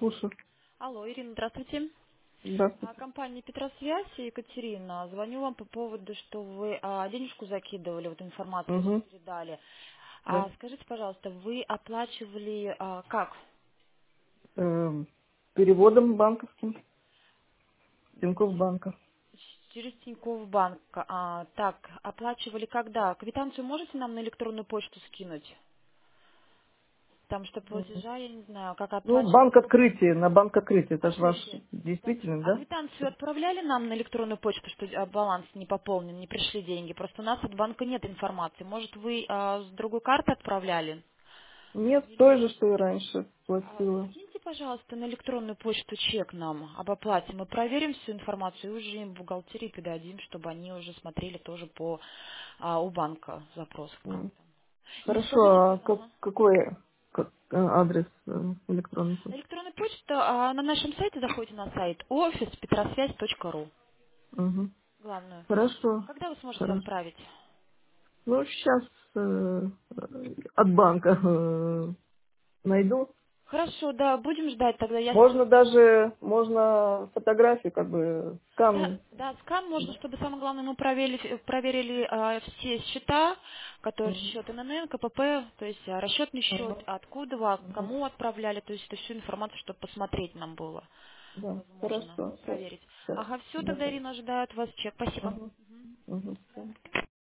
слушаю. Алло, Ирина, здравствуйте. Здравствуйте. Компания Петросвязь, Екатерина. Звоню вам по поводу, что вы денежку закидывали, вот информацию Угу. передали. Да. Скажите, пожалуйста, вы оплачивали как? Эм, Переводом банковским. Тинькофф банка. Через Тинькофф банк. Так, оплачивали когда? Квитанцию можете нам на электронную почту скинуть? Там что Мгм. платежа, я не знаю, как Ну, оплачивать. банк открытие, на банк открытие. Это же ваш Открытие. Да. действительно, А да? квитанцию отправляли нам на электронную почту, что баланс не пополнен, не пришли деньги? Просто у нас от банка нет информации. Может, вы с другой карты отправляли? Нет, той же, что и раньше платила. Скиньте, пожалуйста, на электронную почту чек нам об оплате. Мы проверим всю информацию и уже им в бухгалтерии передадим, чтобы они уже смотрели тоже по у банка запрос. М. И Хорошо, скажите, а какой адрес электронной почты? электронная почта на нашем сайте, заходите на сайт office.petrosвязь.ру. Угу. Главную. Хорошо, Когда вы сможете хорошо. отправить? Ну, сейчас от банка найду. Хорошо, да, будем ждать тогда. Я Можно даже, можно фотографии, как бы, Да, скан. да, скан можно, чтобы самое главное мы проверили все счета, которые Мгм. счет ННН, КПП, то есть расчетный счет, Ага. откуда вы, Мгм. кому отправляли, то есть это всю информацию, чтобы посмотреть нам было Да, возможно хорошо. проверить. Всё. Ага, все, Да. тогда, Ирина, ожидаю от вас чек. Спасибо. Мгм. Мгм. Всё.